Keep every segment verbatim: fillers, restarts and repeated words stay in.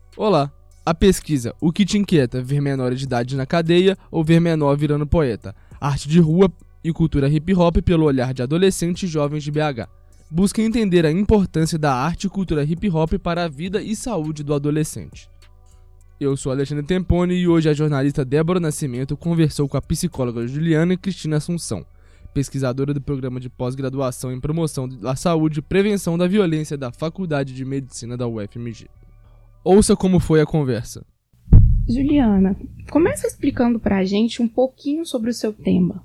Olá! A pesquisa O que te inquieta? Ver menor de idade na cadeia ou ver menor virando poeta? Arte de rua e cultura hip hop pelo olhar de adolescentes e jovens de B H. Busca entender a importância da arte e cultura hip hop para a vida e saúde do adolescente. Eu sou Alexandre Temponi e hoje a jornalista Débora Nascimento conversou com a psicóloga Juliana Cristina Assunção, pesquisadora do programa de pós-graduação em promoção da saúde e prevenção da violência da Faculdade de Medicina da U F M G. Ouça como foi a conversa. Juliana, começa explicando pra gente um pouquinho sobre o seu tema.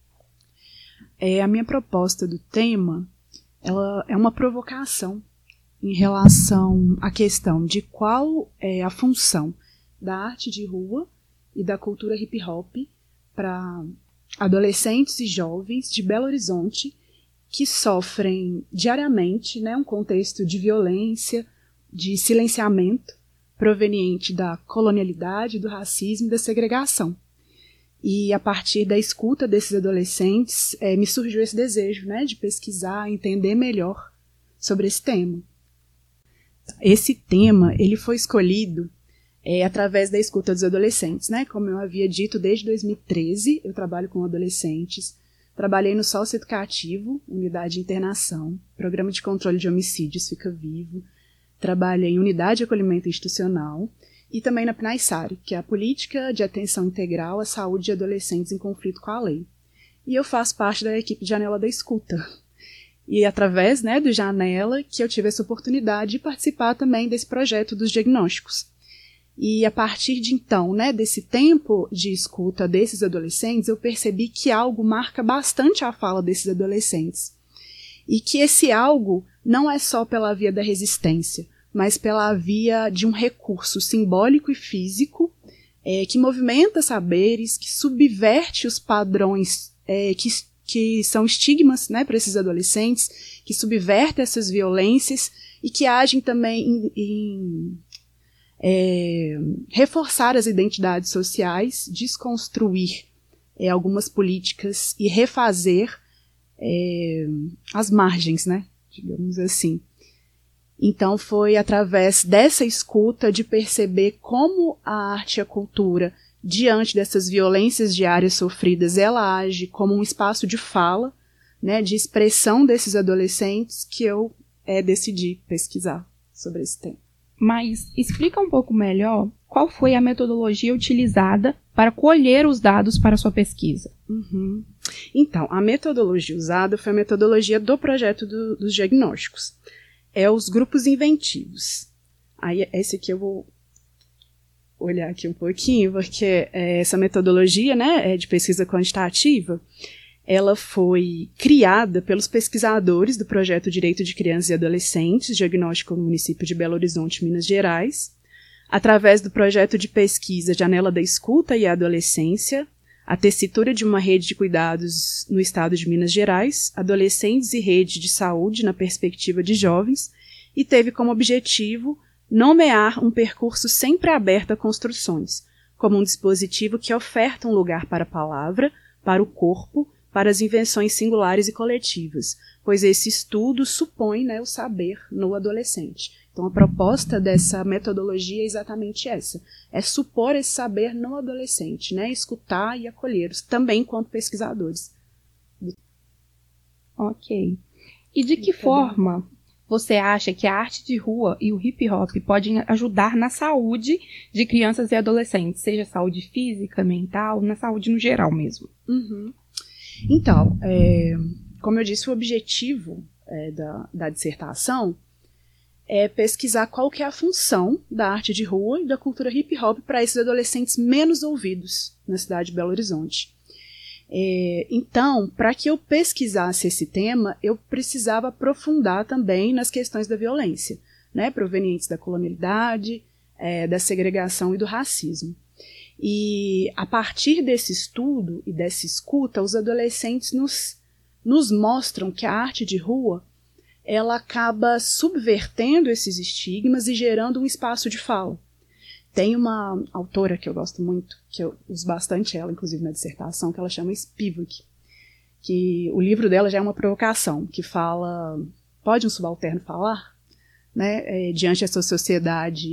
É, a minha proposta do tema ela é uma provocação em relação à questão de qual é a função da arte de rua e da cultura hip hop para adolescentes e jovens de Belo Horizonte que sofrem diariamente, né, um contexto de violência, de silenciamento proveniente da colonialidade, do racismo e da segregação. E a partir da escuta desses adolescentes, é, me surgiu esse desejo, né, de pesquisar, entender melhor sobre esse tema. Esse tema ele foi escolhido é, através da escuta dos adolescentes, né? Como eu havia dito, desde dois mil e treze eu trabalho com adolescentes, trabalhei no Socioeducativo, Unidade de Internação, Programa de Controle de Homicídios Fica Vivo, trabalhei em Unidade de Acolhimento Institucional e também na PNAISARE, que é a Política de Atenção Integral à Saúde de Adolescentes em Conflito com a Lei. E eu faço parte da equipe de Janela da Escuta. E através, né, do Janela que eu tive essa oportunidade de participar também desse projeto dos diagnósticos. E a partir de então, né, desse tempo de escuta desses adolescentes, eu percebi que algo marca bastante a fala desses adolescentes. E que esse algo não é só pela via da resistência, mas pela via de um recurso simbólico e físico é, que movimenta saberes, que subverte os padrões é, que que são estigmas, né, para esses adolescentes, que subvertem essas violências e que agem também em, em é, reforçar as identidades sociais, desconstruir é, algumas políticas e refazer é, as margens, né, digamos assim. Então foi através dessa escuta de perceber como a arte e a cultura diante dessas violências diárias sofridas, ela age como um espaço de fala, né, de expressão desses adolescentes, que eu é, decidi pesquisar sobre esse tema. Mas explica um pouco melhor qual foi a metodologia utilizada para colher os dados para a sua pesquisa. Uhum. Então, a metodologia usada foi a metodologia do projeto do, dos diagnósticos. É os grupos inventivos. Aí, esse aqui eu vou olhar aqui um pouquinho, porque é, essa metodologia, né, de pesquisa quantitativa, ela foi criada pelos pesquisadores do projeto Direito de Crianças e Adolescentes, diagnóstico no município de Belo Horizonte, Minas Gerais, através do projeto de pesquisa Janela da Escuta e a Adolescência, a tessitura de uma rede de cuidados no estado de Minas Gerais, adolescentes e rede de saúde na perspectiva de jovens, e teve como objetivo nomear um percurso sempre aberto a construções, como um dispositivo que oferta um lugar para a palavra, para o corpo, para as invenções singulares e coletivas, pois esse estudo supõe, né, o saber no adolescente. Então a proposta dessa metodologia é exatamente essa, é supor esse saber no adolescente, né, escutar e acolhê-los, também enquanto pesquisadores. Ok. E de que forma você acha que a arte de rua e o hip hop podem ajudar na saúde de crianças e adolescentes, seja saúde física, mental, na saúde no geral mesmo? Uhum. Então, é, como eu disse, o objetivo é, da, da dissertação é pesquisar qual que é a função da arte de rua e da cultura hip hop para esses adolescentes menos ouvidos na cidade de Belo Horizonte. É, então, para que eu pesquisasse esse tema, eu precisava aprofundar também nas questões da violência, né, provenientes da colonialidade, é, da segregação e do racismo. E a partir desse estudo e dessa escuta, os adolescentes nos, nos mostram que a arte de rua ela acaba subvertendo esses estigmas e gerando um espaço de fala. Tem uma autora que eu gosto muito, que eu uso bastante ela, inclusive na dissertação, que ela chama Spivak, que o livro dela já é uma provocação, que fala, pode um subalterno falar? Né, é, diante dessa sociedade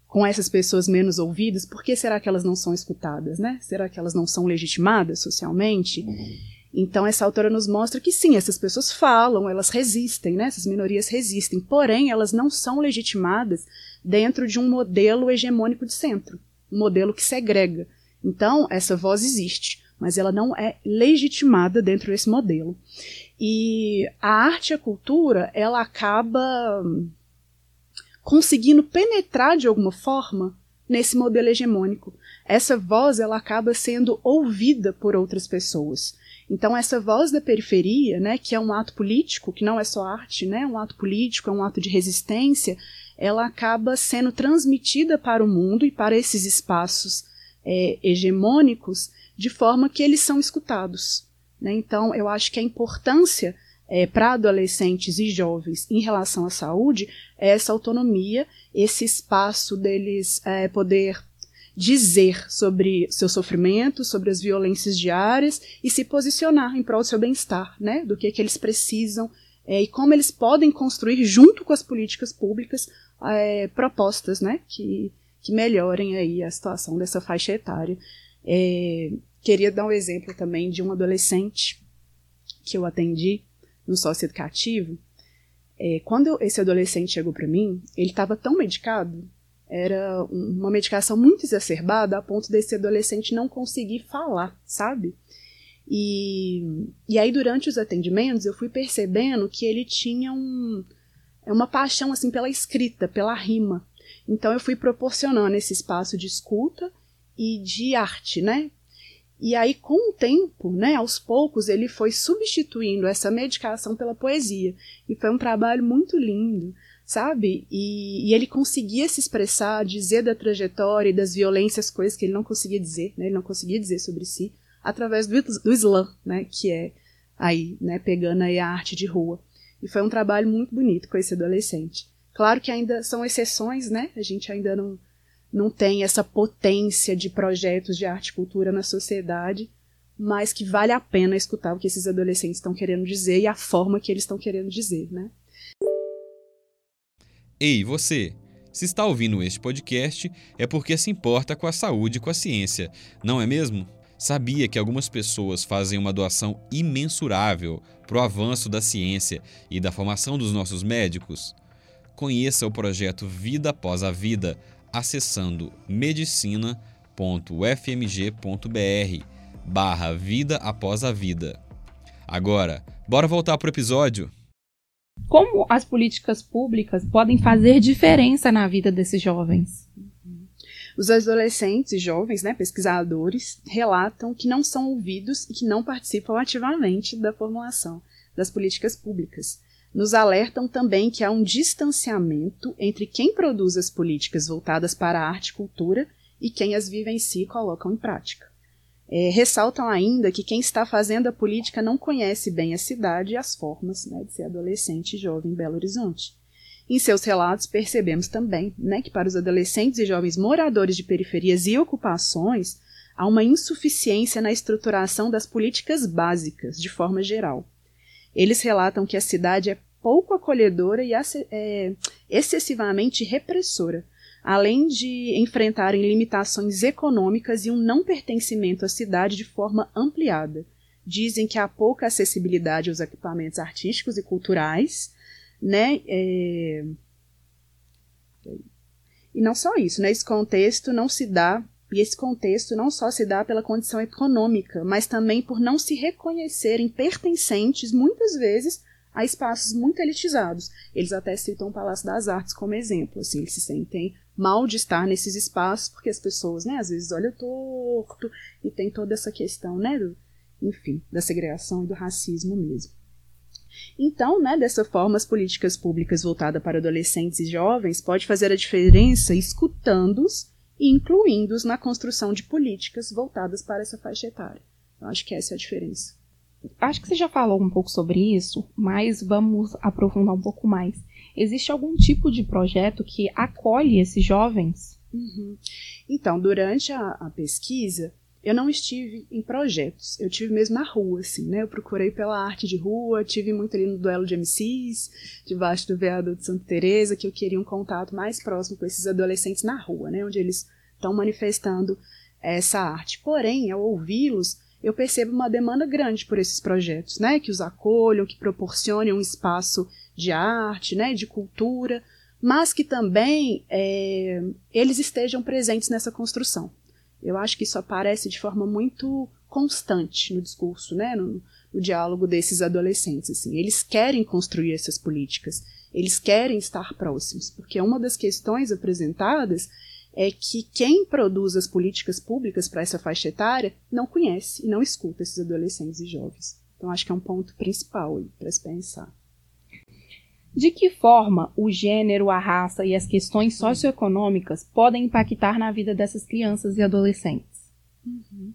com essas pessoas menos ouvidas, por que será que elas não são escutadas, né? Será que elas não são legitimadas socialmente? Então, essa autora nos mostra que sim, essas pessoas falam, elas resistem, né? Essas minorias resistem, porém, elas não são legitimadas dentro de um modelo hegemônico de centro, um modelo que segrega. Então, essa voz existe, mas ela não é legitimada dentro desse modelo. E a arte e a cultura, ela acaba conseguindo penetrar de alguma forma nesse modelo hegemônico. Essa voz, ela acaba sendo ouvida por outras pessoas. Então, essa voz da periferia, né, que é um ato político, que não é só arte, né, é um ato político, é um ato de resistência, ela acaba sendo transmitida para o mundo e para esses espaços é, hegemônicos, de forma que eles são escutados. Né? Então, eu acho que a importância é, para adolescentes e jovens em relação à saúde é essa autonomia, esse espaço deles é, poder dizer sobre seu sofrimento, sobre as violências diárias e se posicionar em prol do seu bem-estar, né? Do que, que eles precisam é, e como eles podem construir, junto com as políticas públicas, é, propostas, né? que, que melhorem aí a situação dessa faixa etária. É, queria dar um exemplo também de um adolescente que eu atendi no socioeducativo. É, quando eu, esse adolescente chegou para mim, ele estava tão medicado, era uma medicação muito exacerbada a ponto desse adolescente não conseguir falar, sabe? E, e aí, durante os atendimentos, eu fui percebendo que ele tinha um, uma paixão assim, pela escrita, pela rima. Então, eu fui proporcionando esse espaço de escuta e de arte, né? E aí, com o tempo, né, aos poucos, ele foi substituindo essa medicação pela poesia. E foi um trabalho muito lindo, sabe? E, e ele conseguia se expressar, dizer da trajetória e das violências, coisas que ele não conseguia dizer, né? Ele não conseguia dizer sobre si, através do, do slam, né? Que é aí, né, pegando aí a arte de rua. E foi um trabalho muito bonito com esse adolescente. Claro que ainda são exceções, né? A gente ainda não, não tem essa potência de projetos de arte e cultura na sociedade, mas que vale a pena escutar o que esses adolescentes estão querendo dizer e a forma que eles estão querendo dizer, né? Ei, você! Se está ouvindo este podcast, é porque se importa com a saúde e com a ciência, não é mesmo? Sabia que algumas pessoas fazem uma doação imensurável para o avanço da ciência e da formação dos nossos médicos? Conheça o projeto Vida Após a Vida acessando medicina ponto u f m g ponto b r barra Vida Após a Vida. Agora, bora voltar para o episódio? Como as políticas públicas podem fazer diferença na vida desses jovens? Os adolescentes e jovens, né, pesquisadores, relatam que não são ouvidos e que não participam ativamente da formulação das políticas públicas. Nos alertam também que há um distanciamento entre quem produz as políticas voltadas para a arte e cultura e quem as vivencia e colocam em prática. É, ressaltam ainda que quem está fazendo a política não conhece bem a cidade e as formas, né, de ser adolescente e jovem em Belo Horizonte. Em seus relatos percebemos também, né, que para os adolescentes e jovens moradores de periferias e ocupações há uma insuficiência na estruturação das políticas básicas, de forma geral. Eles relatam que a cidade é pouco acolhedora e é, excessivamente repressora, além de enfrentarem limitações econômicas e um não pertencimento à cidade de forma ampliada. Dizem que há pouca acessibilidade aos equipamentos artísticos e culturais, né? É... E não só isso, né? Esse contexto não se dá, e esse contexto não só se dá pela condição econômica, mas também por não se reconhecerem pertencentes, muitas vezes, a espaços muito elitizados. Eles até citam o Palácio das Artes como exemplo, assim, eles se sentem mal de estar nesses espaços, porque as pessoas, né, às vezes olham torto, e tem toda essa questão, né, do, enfim, da segregação e do racismo mesmo. Então, né, dessa forma, as políticas públicas voltadas para adolescentes e jovens podem fazer a diferença escutando-os e incluindo-os na construção de políticas voltadas para essa faixa etária. Eu acho que essa é a diferença. Acho que você já falou um pouco sobre isso, mas vamos aprofundar um pouco mais. Existe algum tipo de projeto que acolhe esses jovens? Uhum. Então, durante a, a pesquisa, eu não estive em projetos, eu estive mesmo na rua, assim, né? Eu procurei pela arte de rua, tive muito ali no duelo de M Cs, debaixo do viaduto de Santa Teresa, que eu queria um contato mais próximo com esses adolescentes na rua, né? Onde eles estão manifestando essa arte. Porém, ao ouvi-los, eu percebo uma demanda grande por esses projetos, né? Que os acolham, que proporcionem um espaço de arte, né? De cultura, mas que também é, eles estejam presentes nessa construção. Eu acho que isso aparece de forma muito constante no discurso, né, no, no diálogo desses adolescentes. Assim. Eles querem construir essas políticas, eles querem estar próximos, porque uma das questões apresentadas é que quem produz as políticas públicas para essa faixa etária não conhece e não escuta esses adolescentes e jovens. Então acho que é um ponto principal para se pensar. De que forma o gênero, a raça e as questões socioeconômicas podem impactar na vida dessas crianças e adolescentes? Uhum.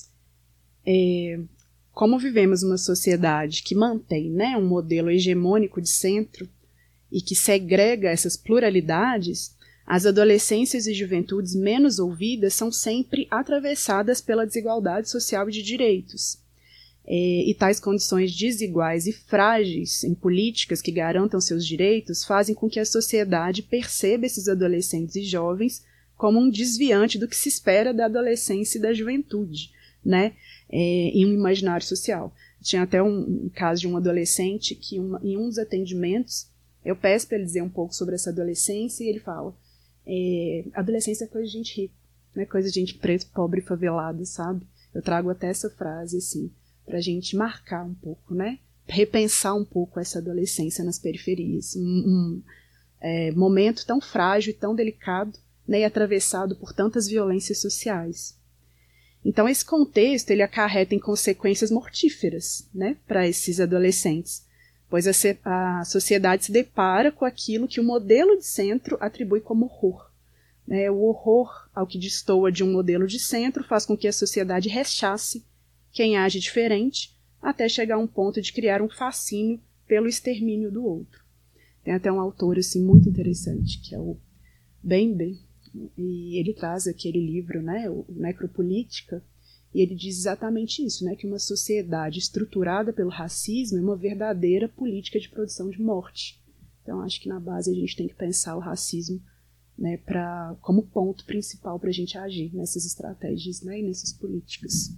É, como vivemos uma sociedade que mantém, né, um modelo hegemônico de centro e que segrega essas pluralidades, as adolescências e juventudes menos ouvidas são sempre atravessadas pela desigualdade social e de direitos. É, e tais condições desiguais e frágeis em políticas que garantam seus direitos fazem com que a sociedade perceba esses adolescentes e jovens como um desviante do que se espera da adolescência e da juventude, né, é, em um imaginário social. Tinha até um, um caso de um adolescente que uma, em um dos atendimentos eu peço para ele dizer um pouco sobre essa adolescência e ele fala, é, adolescência é coisa de gente rica, não é coisa de gente preto, pobre e favelada, sabe? Eu trago até essa frase assim, para a gente marcar um pouco, né? Repensar um pouco essa adolescência nas periferias. Um, um é, momento tão frágil e tão delicado, né? E atravessado por tantas violências sociais. Então, esse contexto ele acarreta em consequências mortíferas, né? Para esses adolescentes, pois a, a sociedade se depara com aquilo que o modelo de centro atribui como horror. Né? O horror ao que destoa de um modelo de centro faz com que a sociedade rechace quem age diferente, até chegar a um ponto de criar um fascínio pelo extermínio do outro. Tem até um autor assim, muito interessante, que é o Bembe, e ele traz aquele livro, né, o Necropolítica, e ele diz exatamente isso, né, que uma sociedade estruturada pelo racismo é uma verdadeira política de produção de morte. Então, acho que na base a gente tem que pensar o racismo, né, pra, como ponto principal para a gente agir nessas estratégias, né, e nessas políticas.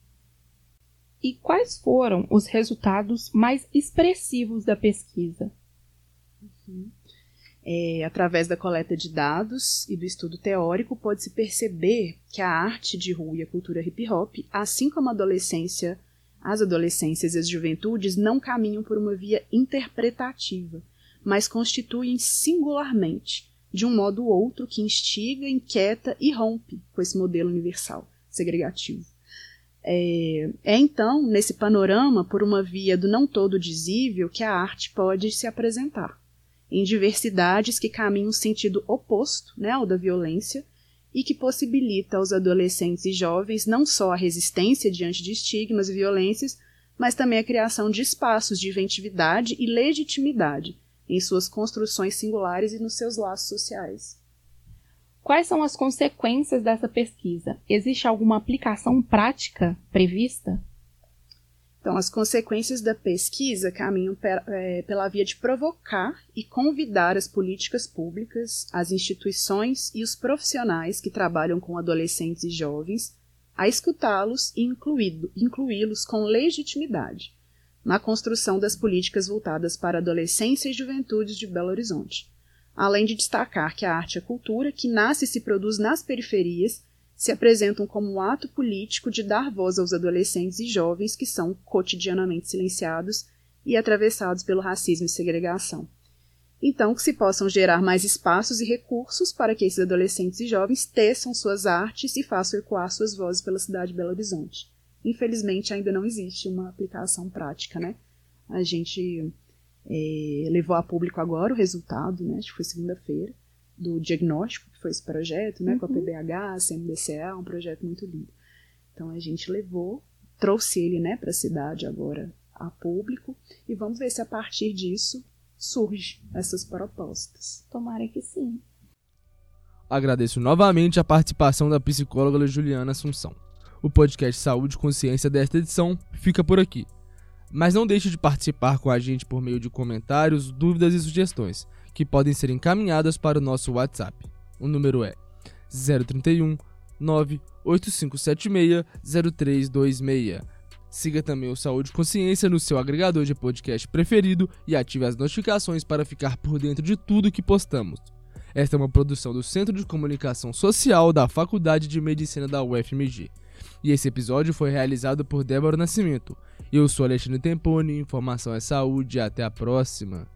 E quais foram os resultados mais expressivos da pesquisa? Uhum. É, através da coleta de dados e do estudo teórico, pode-se perceber que a arte de rua e a cultura hip-hop, assim como a adolescência, as adolescências e as juventudes, não caminham por uma via interpretativa, mas constituem singularmente, de um modo ou outro, que instiga, inquieta e rompe com esse modelo universal, segregativo. É, é então, nesse panorama, por uma via do não todo dizível, que a arte pode se apresentar, em diversidades que caminham no sentido oposto, né, ao da violência, e que possibilita aos adolescentes e jovens não só a resistência diante de estigmas e violências, mas também a criação de espaços de inventividade e legitimidade em suas construções singulares e nos seus laços sociais. Quais são as consequências dessa pesquisa? Existe alguma aplicação prática prevista? Então, as consequências da pesquisa caminham per, é, pela via de provocar e convidar as políticas públicas, as instituições e os profissionais que trabalham com adolescentes e jovens a escutá-los e incluí-los com legitimidade na construção das políticas voltadas para a adolescência e juventudes de Belo Horizonte, além de destacar que a arte e a cultura, que nasce e se produz nas periferias, se apresentam como um ato político de dar voz aos adolescentes e jovens que são cotidianamente silenciados e atravessados pelo racismo e segregação. Então, que se possam gerar mais espaços e recursos para que esses adolescentes e jovens teçam suas artes e façam ecoar suas vozes pela cidade de Belo Horizonte. Infelizmente, ainda não existe uma aplicação prática, né? A gente é, levou a público agora o resultado, né? Acho que foi segunda-feira, do diagnóstico, que foi esse projeto, né, uhum. com a P B H, a C M B C A, um projeto muito lindo. Então a gente levou, trouxe ele, né, para a cidade agora a público e vamos ver se a partir disso surge essas propostas. Tomara que sim. Agradeço novamente a participação da psicóloga Juliana Assunção. O podcast Saúde e Consciência desta edição fica por aqui. Mas não deixe de participar com a gente por meio de comentários, dúvidas e sugestões, que podem ser encaminhadas para o nosso WhatsApp. O número é zero trinta e um, nove oito cinco sete seis, zero três dois seis. Siga também o Saúde e Consciência no seu agregador de podcast preferido e ative as notificações para ficar por dentro de tudo que postamos. Esta é uma produção do Centro de Comunicação Social da Faculdade de Medicina da U F M G. E esse episódio foi realizado por Débora Nascimento. Eu sou Alexandre Temponi, informação é saúde e até a próxima.